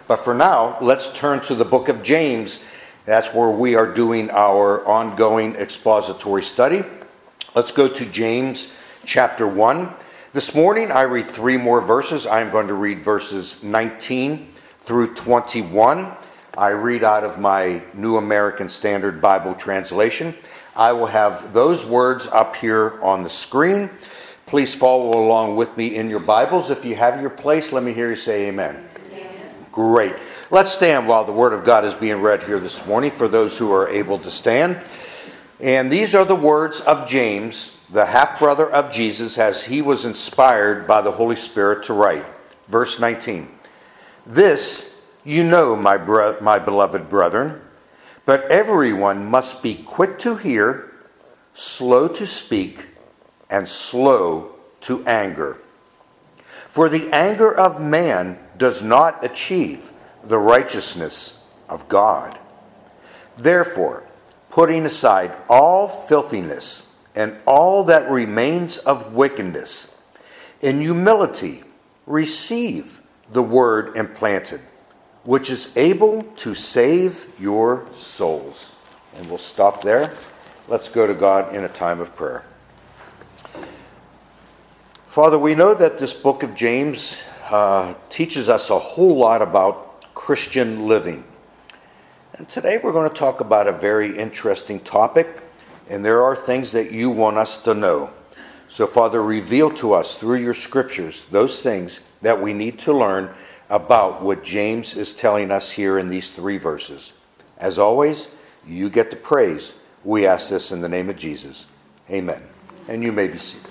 But for now, let's turn to the book of James. That's where we are doing our ongoing expository study. Let's go to James chapter 1. This morning I read 3 more verses. I'm going to read verses 19 through 21. I read out of my New American Standard Bible translation. I will have those words up here on the screen. Please follow along with me in your Bibles. If you have your place, let me hear you say amen. Amen. Great. Let's stand while the Word of God is being read here this morning for those who are able to stand. And these are the words of James, the half-brother of Jesus, as he was inspired by the Holy Spirit to write. Verse 19. This you know, my beloved brethren, but everyone must be quick to hear, slow to speak, and slow to anger. For the anger of man does not achieve the righteousness of God. Therefore, putting aside all filthiness and all that remains of wickedness, in humility receive the word implanted, which is able to save your souls. And we'll stop there. Let's go to God in a time of prayer. Father, we know that this book of James teaches us a whole lot about Christian living. And today we're going to talk about a very interesting topic, and there are things that you want us to know. So, Father, reveal to us through your scriptures those things that we need to learn about what James is telling us here in these 3 verses. As always, you get the praise. We ask this in the name of Jesus. Amen. And you may be seated.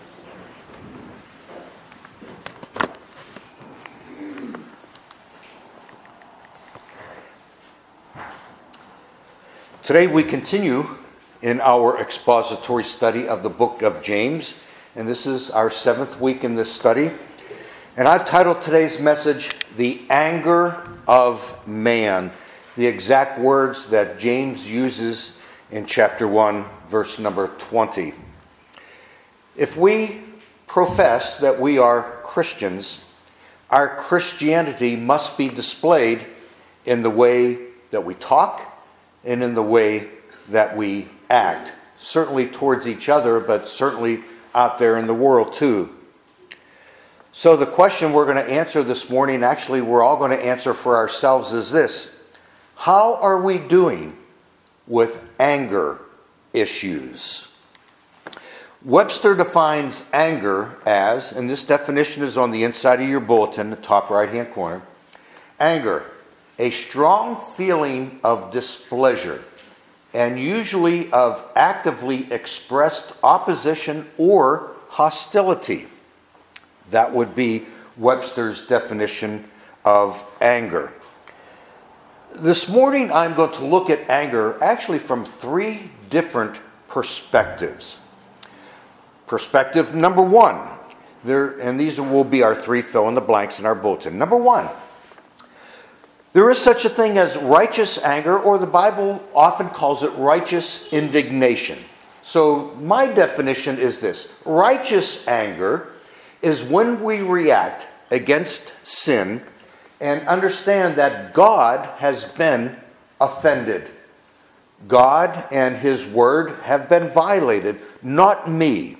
Today we continue in our expository study of the book of James, and this is our 7th week in this study. And I've titled today's message, The Anger of Man, the exact words that James uses in chapter 1, verse number 20. If we profess that we are Christians, our Christianity must be displayed in the way that we talk and in the way that we act, certainly towards each other, but certainly out there in the world too. So the question we're going to answer this morning, actually we're all going to answer for ourselves, is this: how are we doing with anger issues? Webster defines anger as, and this definition is on the inside of your bulletin, the top right-hand corner, anger, a strong feeling of displeasure, and usually of actively expressed opposition or hostility. That would be Webster's definition of anger. This morning I'm going to look at anger actually from 3 different perspectives. Perspective number 1, and these will be our 3 fill-in-the-blanks in our bulletin. Number 1, there is such a thing as righteous anger, or the Bible often calls it righteous indignation. So my definition is this: righteous anger is when we react against sin and understand that God has been offended. God and his word have been violated, not me.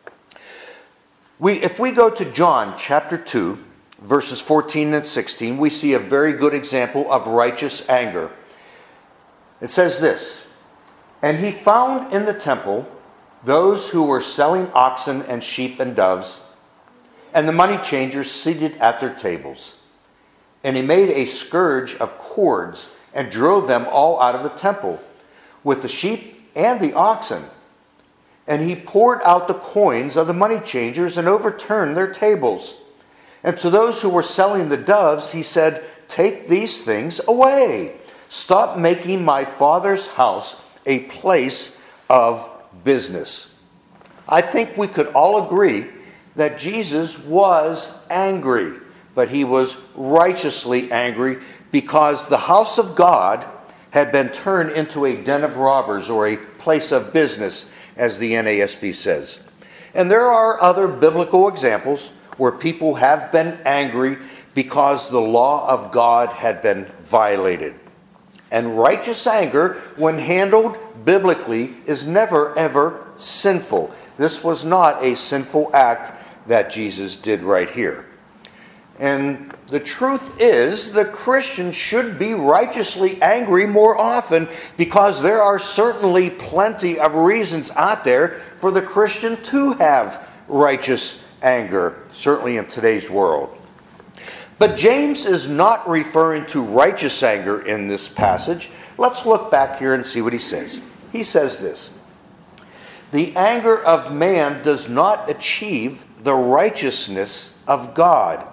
If we go to John chapter 2, verses 14 and 16, we see a very good example of righteous anger. It says this: "And he found in the temple those who were selling oxen and sheep and doves, and the money changers seated at their tables. And he made a scourge of cords and drove them all out of the temple, with the sheep and the oxen. And he poured out the coins of the money changers and overturned their tables. And to those who were selling the doves, he said, 'Take these things away. Stop making my Father's house a place of business.'" I think we could all agree that Jesus was angry, but he was righteously angry because the house of God had been turned into a den of robbers, or a place of business, as the NASB says. And there are other biblical examples where people have been angry because the law of God had been violated. And righteous anger, when handled biblically, is never, ever sinful. This was not a sinful act that Jesus did right here. And the truth is, the Christian should be righteously angry more often, because there are certainly plenty of reasons out there for the Christian to have righteous anger, certainly in today's world. But James is not referring to righteous anger in this passage. Let's look back here and see what he says. He says this: "The anger of man does not achieve the righteousness of God."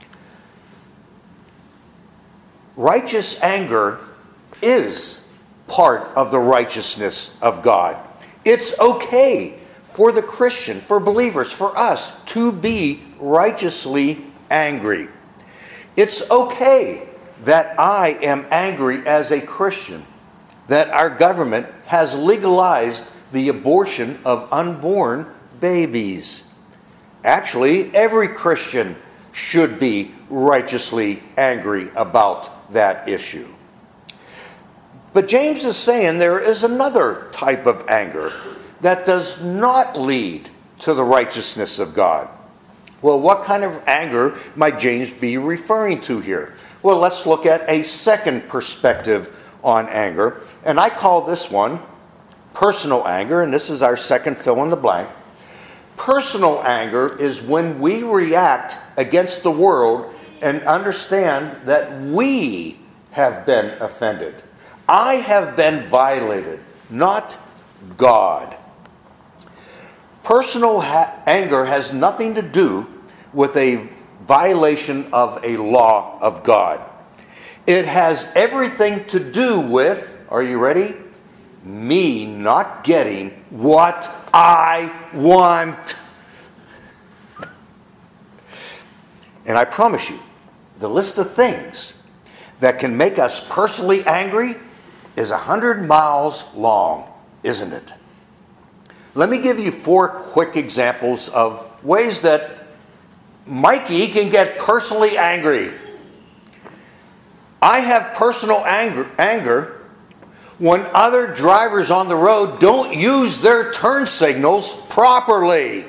Righteous anger is part of the righteousness of God. It's okay for the Christian, for believers, for us to be righteously angry. It's okay that I am angry as a Christian, that our government has legalized the abortion of unborn babies. Actually, every Christian should be righteously angry about that issue. But James is saying there is another type of anger that does not lead to the righteousness of God. Well, what kind of anger might James be referring to here? Well, let's look at a second perspective on anger. And I call this one personal anger, and this is our second fill in the blank. Personal anger is when we react against the world and understand that we have been offended. I have been violated, not God. Personal anger has nothing to do with a violation of a law of God. It has everything to do with, are you ready? Me not getting what I want. And I promise you, the list of things that can make us personally angry is 100 miles long, isn't it? Let me give you 4 quick examples of ways that Mikey can get personally angry. I have personal anger when other drivers on the road don't use their turn signals properly.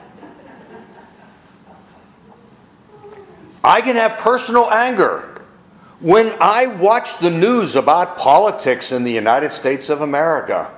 I can have personal anger when I watch the news about politics in the United States of America.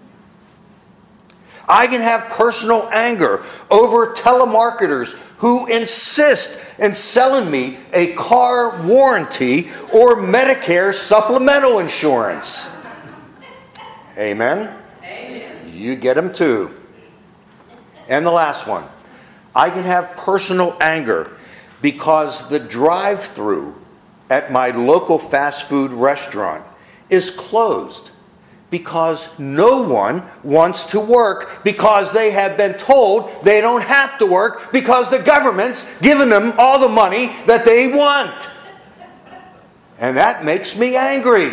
I can have personal anger over telemarketers who insist in selling me a car warranty or Medicare supplemental insurance. Amen? Amen. You get them too. And the last one. I can have personal anger because the drive-through at my local fast food restaurant is closed because no one wants to work, because they have been told they don't have to work because the government's given them all the money that they want. And that makes me angry.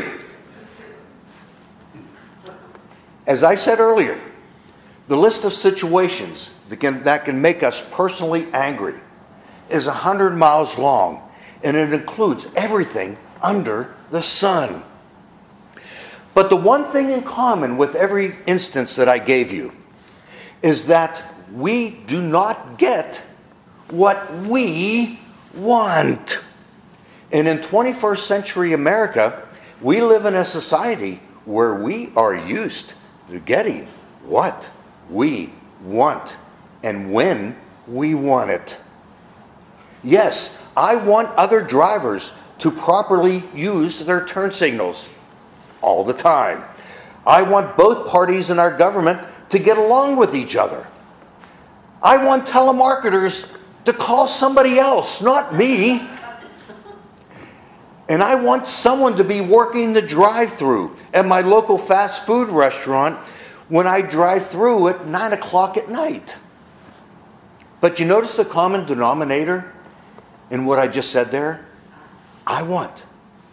As I said earlier, the list of situations that can make us personally angry is 100 miles long, and it includes everything under the sun. But the one thing in common with every instance that I gave you is that we do not get what we want. And in 21st century America, we live in a society where we are used to getting what we want and when we want it. Yes, I want other drivers to properly use their turn signals all the time. I want both parties in our government to get along with each other. I want telemarketers to call somebody else, not me. And I want someone to be working the drive-through at my local fast food restaurant when I drive through at 9 o'clock at night. But you notice the common denominator in what I just said there? I want,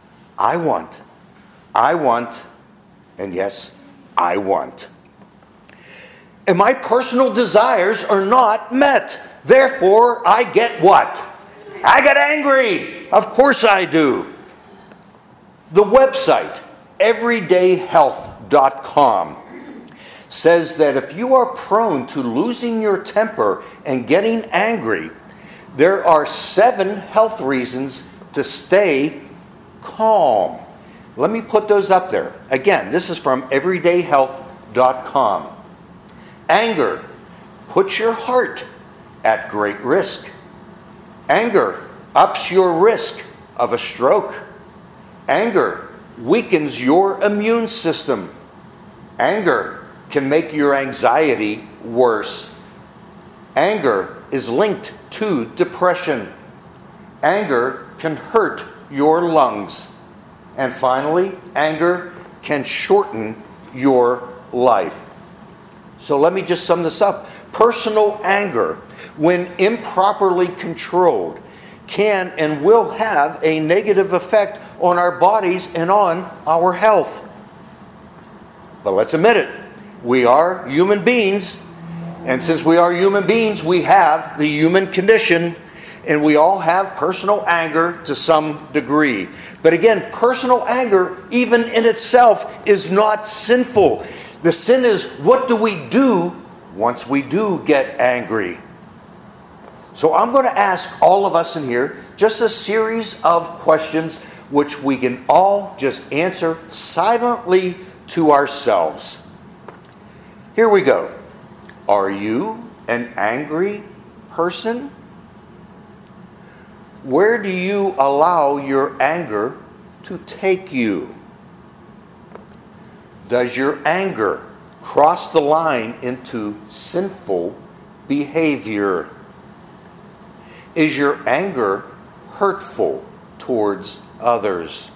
and yes, I want. And my personal desires are not met. Therefore, I get what? I get angry. Of course I do. The website, everydayhealth.com, says that if you are prone to losing your temper and getting angry, there are 7 health reasons to stay calm. Let me put those up there. Again, this is from everydayhealth.com. Anger puts your heart at great risk. Anger ups your risk of a stroke. Anger weakens your immune system. Anger can make your anxiety worse. Anger is linked to depression. Anger can hurt your lungs. And finally, anger can shorten your life. So let me just sum this up. Personal anger, when improperly controlled, can and will have a negative effect on our bodies and on our health. But let's admit it, we are human beings, and since we are human beings, we have the human condition, and we all have personal anger to some degree. But again, personal anger, even in itself, is not sinful. The sin is, what do we do once we do get angry? So I'm going to ask all of us in here just a series of questions which we can all just answer silently to ourselves. Here we go. Are you an angry person? Where do you allow your anger to take you? Does your anger cross the line into sinful behavior? Is your anger hurtful towards others?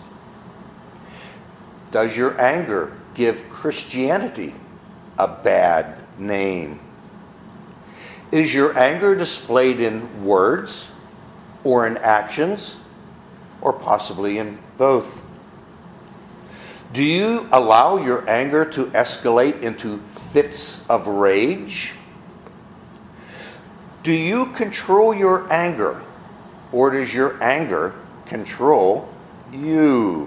Does your anger give Christianity a bad name? Is your anger displayed in words or in actions, or possibly in both? Do you allow your anger to escalate into fits of rage? Do you control your anger, or does your anger control you?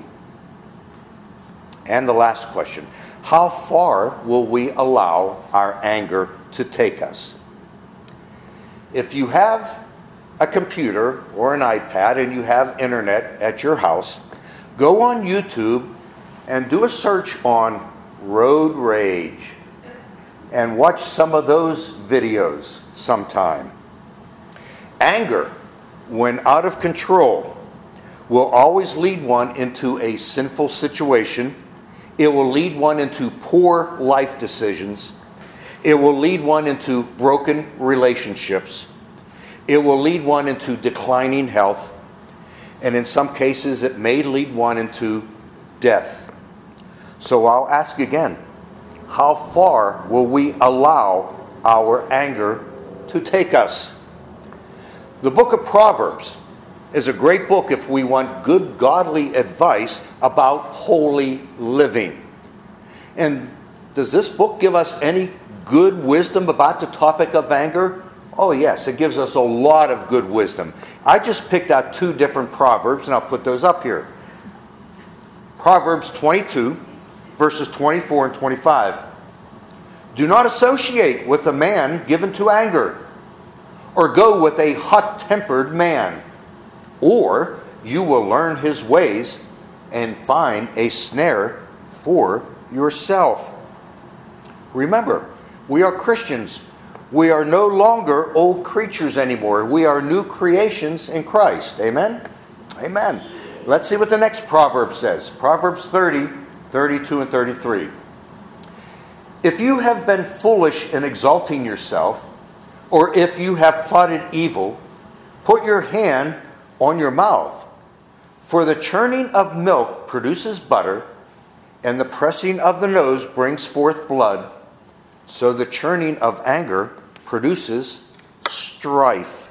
And the last question, how far will we allow our anger to take us? If you have a computer or an iPad and you have internet at your house, go on YouTube and do a search on road rage and watch some of those videos sometime. Anger, when out of control, will always lead one into a sinful situation. It will lead one into poor life decisions. It will lead one into broken relationships. It will lead one into declining health. And in some cases, it may lead one into death. So I'll ask again, how far will we allow our anger to take us? The book of Proverbs is a great book if we want good godly advice about holy living. And does this book give us any good wisdom about the topic of anger? Oh yes, it gives us a lot of good wisdom. I just picked out 2 different Proverbs, and I'll put those up here. Proverbs 22, verses 24 and 25. Do not associate with a man given to anger, or go with a hot-tempered man, or you will learn his ways and find a snare for yourself. Remember, we are Christians. We are no longer old creatures anymore. We are new creations in Christ. Amen? Amen. Let's see what the next proverb says. Proverbs 30, 32 and 33. If you have been foolish in exalting yourself, or if you have plotted evil, put your hand on your mouth. For the churning of milk produces butter, and the pressing of the nose brings forth blood. So the churning of anger produces strife.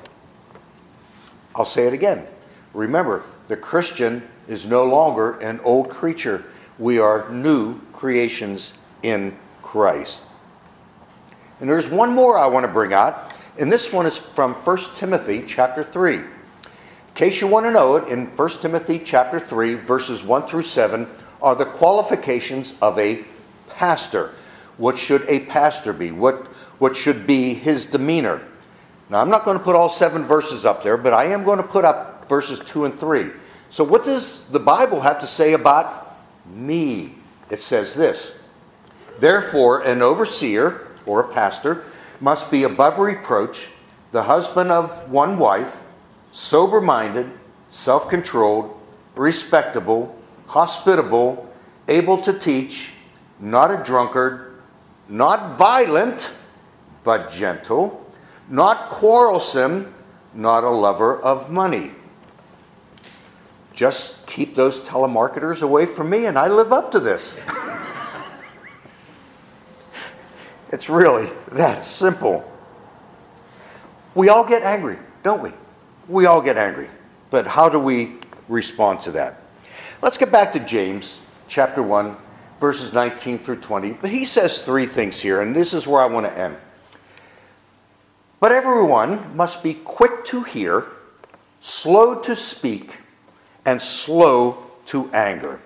I'll say it again. Remember, the Christian is no longer an old creature. We are new creations in Christ. And there's one more I want to bring out, and this one is from 1 Timothy chapter 3. case you want to know it, in 1 Timothy chapter 3, verses 1 through 7, are the qualifications of a pastor. What should a pastor be? What should be his demeanor? Now, I'm not going to put all 7 verses up there, but I am going to put up verses 2 and 3. So what does the Bible have to say about me? It says this: "Therefore, an overseer," or a pastor, "must be above reproach, the husband of one wife, sober-minded, self-controlled, respectable, hospitable, able to teach, not a drunkard, not violent, but gentle, not quarrelsome, not a lover of money." Just keep those telemarketers away from me and I live up to this. It's really that simple. We all get angry, don't we? We all get angry. But how do we respond to that? Let's get back to James chapter 1, verses 19 through 20. But he says 3 things here, and this is where I want to end. "But everyone must be quick to hear, slow to speak, and slow to anger."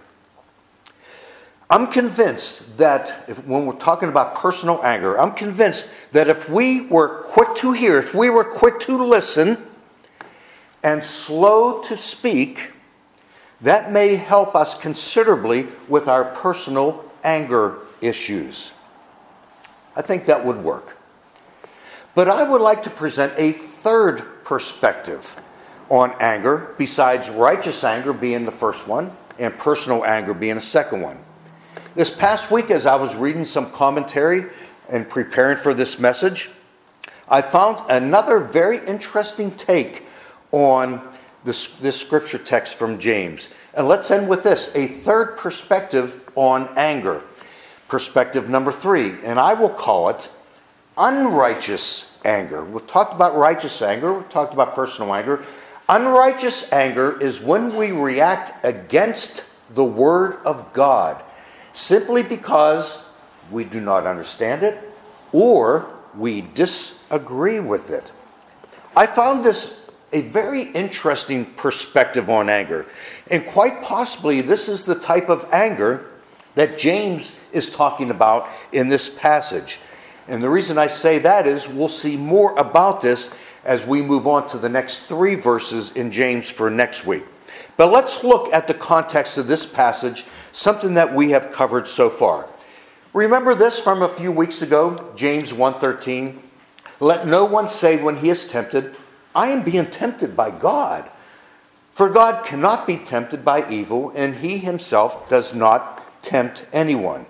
I'm convinced that when we're talking about personal anger, I'm convinced that if we were quick to hear, if we were quick to listen, and slow to speak, that may help us considerably with our personal anger issues. I think that would work. But I would like to present a third perspective on anger, besides righteous anger being the first one and personal anger being the second one. This past week, as I was reading some commentary and preparing for this message, I found another very interesting take on this scripture text from James. And let's end with this, a third perspective on anger. Perspective number 3, and I will call it unrighteous anger. We've talked about righteous anger, we've talked about personal anger. Unrighteous anger is when we react against the Word of God, simply because we do not understand it or we disagree with it. I found this a very interesting perspective on anger. And quite possibly this is the type of anger that James is talking about in this passage. And the reason I say that is we'll see more about this as we move on to the next 3 verses in James for next week. But let's look at the context of this passage, something that we have covered so far. Remember this from a few weeks ago, James 1:13. "Let no one say when he is tempted, 'I am being tempted by God.' For God cannot be tempted by evil, and he himself does not tempt anyone."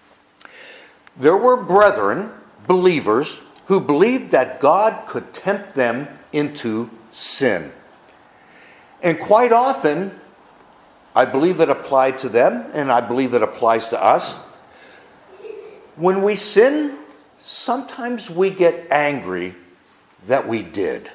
There were brethren, believers, who believed that God could tempt them into sin. And quite often, I believe it applied to them, and I believe it applies to us. When we sin, sometimes we get angry that we did.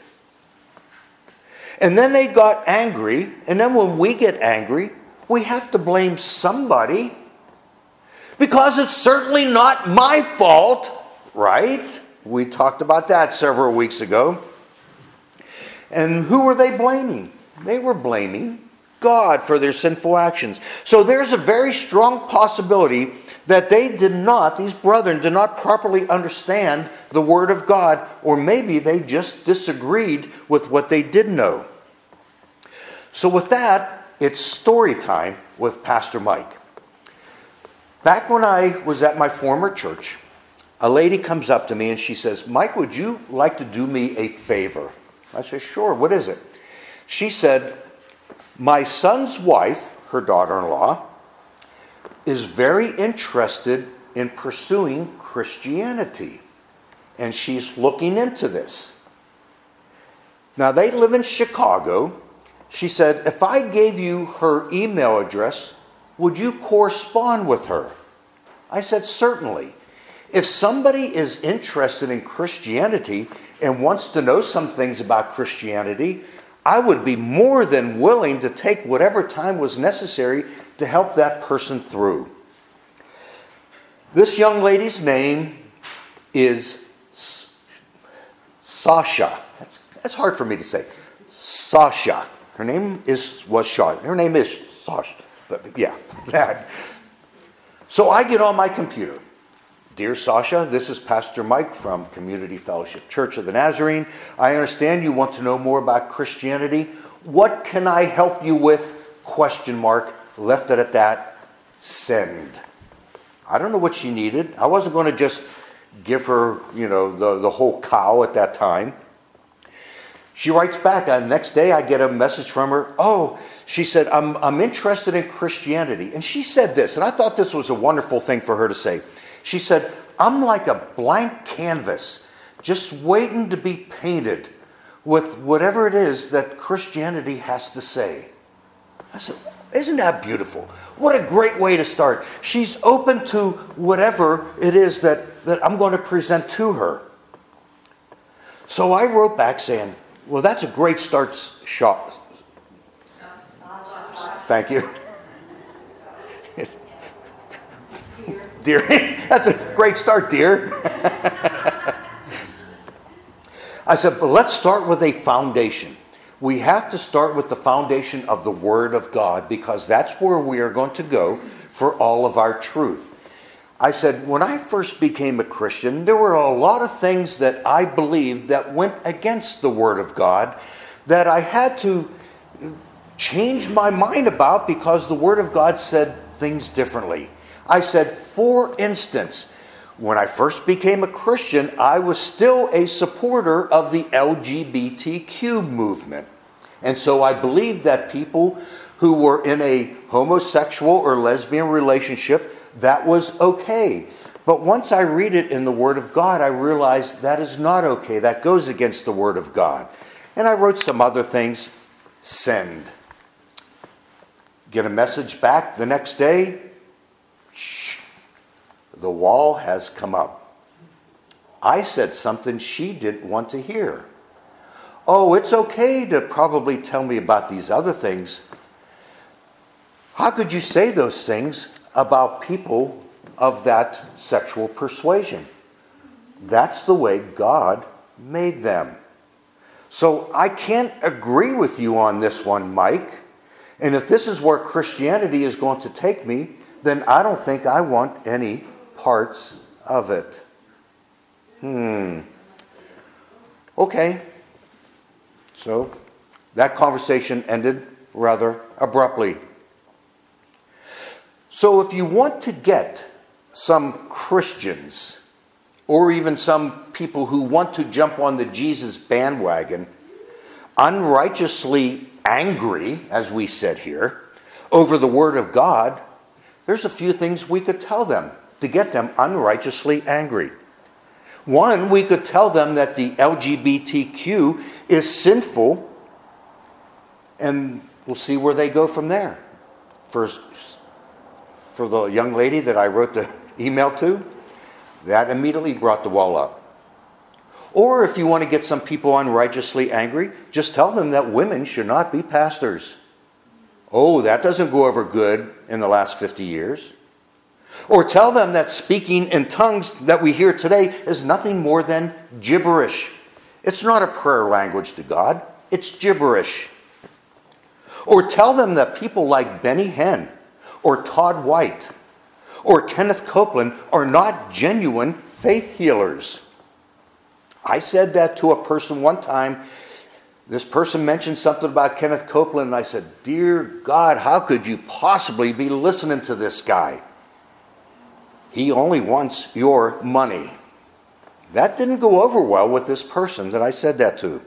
And then they got angry, and then when we get angry, we have to blame somebody because it's certainly not my fault, right? We talked about that several weeks ago. And who were they blaming? They were blaming God for their sinful actions. So there's a very strong possibility that these brethren did not properly understand the Word of God, or maybe they just disagreed with what they did know. So with that, it's story time with Pastor Mike. Back when I was at my former church, a lady comes up to me and she says, "Mike, would you like to do me a favor?" I said, "Sure, what is it?" She said, "My son's wife, her daughter-in-law, is very interested in pursuing Christianity, and she's looking into this. Now, they live in Chicago." She said, "If I gave you her email address, would you correspond with her?" I said, "Certainly. If somebody is interested in Christianity and wants to know some things about Christianity, I would be more than willing to take whatever time was necessary to help that person through." This young lady's name is Sasha. That's hard for me to say. Sasha. Her name was Sasha. Her name is Sasha. But yeah, that. So I get on my computer. Dear Sasha, this is Pastor Mike from Community Fellowship Church of the Nazarene. I understand you want to know more about Christianity. What can I help you with? Question mark. Left it at that. Send. I don't know what she needed. I wasn't going to just give her, the whole cow at that time. She writes back. The next day I get a message from her. Oh, she said, I'm interested in Christianity. And she said this, and I thought this was a wonderful thing for her to say. She said, I'm like a blank canvas, just waiting to be painted with whatever it is that Christianity has to say. I said, isn't that beautiful? What a great way to start. She's open to whatever it is that I'm going to present to her. So I wrote back saying, well, that's a great start, shop. Thank you. Dear. That's a great start, dear. I said, but let's start with a foundation. We have to start with the foundation of the Word of God because that's where we are going to go for all of our truth. I said, when I first became a Christian, there were a lot of things that I believed that went against the Word of God that I had to change my mind about because the Word of God said things differently. I said, for instance, when I first became a Christian, I was still a supporter of the LGBTQ movement. And so I believed that people who were in a homosexual or lesbian relationship, that was okay. But once I read it in the Word of God, I realized that is not okay. That goes against the Word of God. And I wrote some other things. Send. Get a message back the next day. Shh. The wall has come up. I said something she didn't want to hear. Oh, it's okay to probably tell me about these other things. How could you say those things about people of that sexual persuasion? That's the way God made them. So I can't agree with you on this one, Mike. And if this is where Christianity is going to take me, then I don't think I want any parts of it. Okay. So that conversation ended rather abruptly. So if you want to get some Christians or even some people who want to jump on the Jesus bandwagon, unrighteously angry, as we said here, over the Word of God, there's a few things we could tell them to get them unrighteously angry. One, we could tell them that the LGBTQ is sinful, and we'll see where they go from there. For the young lady that I wrote the email to, that immediately brought the wall up. Or if you want to get some people unrighteously angry, just tell them that women should not be pastors. Oh, that doesn't go over good in the last 50 years. Or tell them that speaking in tongues that we hear today is nothing more than gibberish. It's not a prayer language to God. It's gibberish. Or tell them that people like Benny Hinn or Todd White or Kenneth Copeland are not genuine faith healers. I said that to a person one time. This person mentioned something about Kenneth Copeland, and I said, dear God, how could you possibly be listening to this guy? He only wants your money. That didn't go over well with this person that I said that to.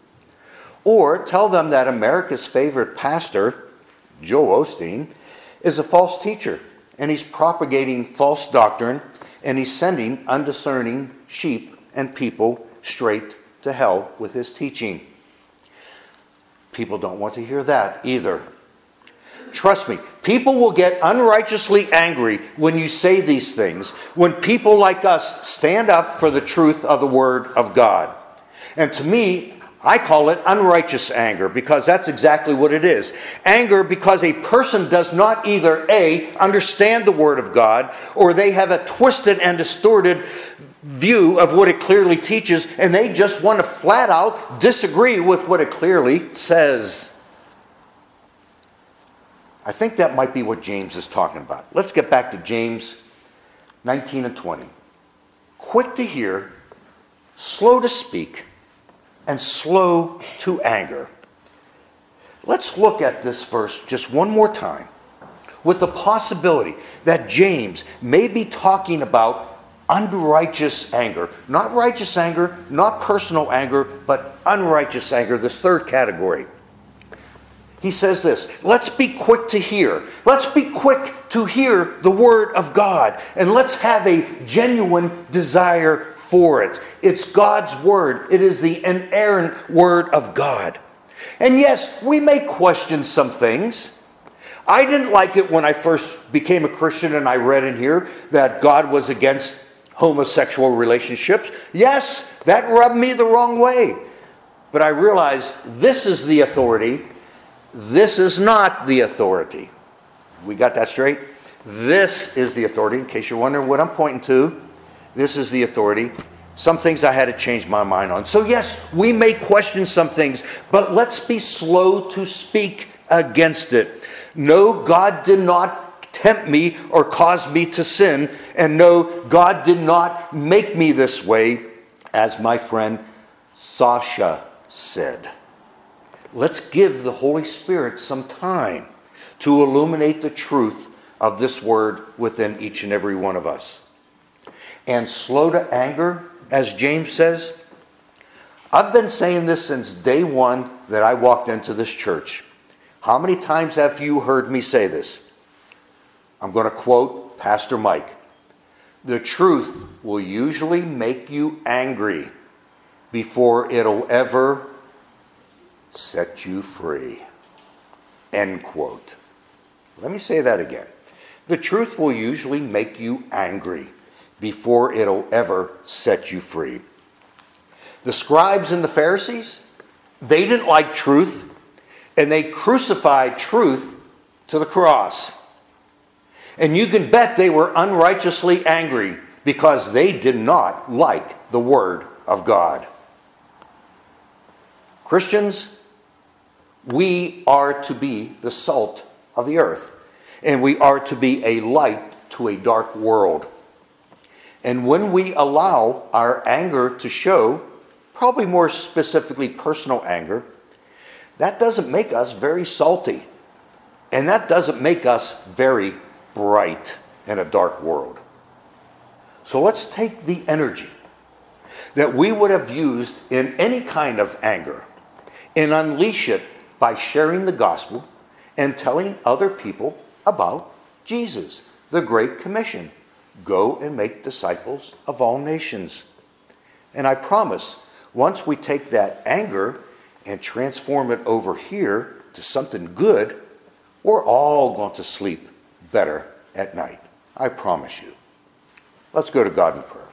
Or tell them that America's favorite pastor, Joel Osteen, is a false teacher, and he's propagating false doctrine, and he's sending undiscerning sheep and people straight to hell with his teaching. People don't want to hear that either. Trust me, people will get unrighteously angry when you say these things, when people like us stand up for the truth of the Word of God. And to me, I call it unrighteous anger, because that's exactly what it is. Anger because a person does not either A, understand the Word of God, or they have a twisted and distorted view of what it clearly teaches, and they just want to flat out disagree with what it clearly says. I think that might be what James is talking about. Let's get back to James 19 and 20. Quick to hear, slow to speak, and slow to anger. Let's look at this verse just one more time with the possibility that James may be talking about unrighteous anger. Not righteous anger, not personal anger, but unrighteous anger, this third category. He says this, let's be quick to hear. Let's be quick to hear the word of God. And let's have a genuine desire for it. It's God's word. It is the inerrant word of God. And yes, we may question some things. I didn't like it when I first became a Christian and I read in here that God was against homosexual relationships. Yes, that rubbed me the wrong way. But I realized this is the authority. This is not the authority. We got that straight? This is the authority. In case you're wondering what I'm pointing to, this is the authority. Some things I had to change my mind on. So yes, we may question some things, but let's be slow to speak against it. No, God did not tempt me or cause me to sin. And no, God did not make me this way, as my friend Sasha said. Let's give the Holy Spirit some time to illuminate the truth of this word within each and every one of us. And slow to anger, as James says, I've been saying this since day one that I walked into this church. How many times have you heard me say this? I'm going to quote Pastor Mike. The truth will usually make you angry before it'll ever set you free. End quote. Let me say that again. The truth will usually make you angry before it'll ever set you free. The scribes and the Pharisees, they didn't like truth, and they crucified truth to the cross. And you can bet they were unrighteously angry because they did not like the word of God. Christians, we are to be the salt of the earth, and we are to be a light to a dark world. And when we allow our anger to show, probably more specifically personal anger, that doesn't make us very salty. And that doesn't make us very bright in a dark world. So let's take the energy that we would have used in any kind of anger and unleash it by sharing the gospel and telling other people about Jesus, the Great Commission. Go and make disciples of all nations. And I promise, once we take that anger and transform it over here to something good, we're all going to sleep better at night. I promise you. Let's go to God in prayer.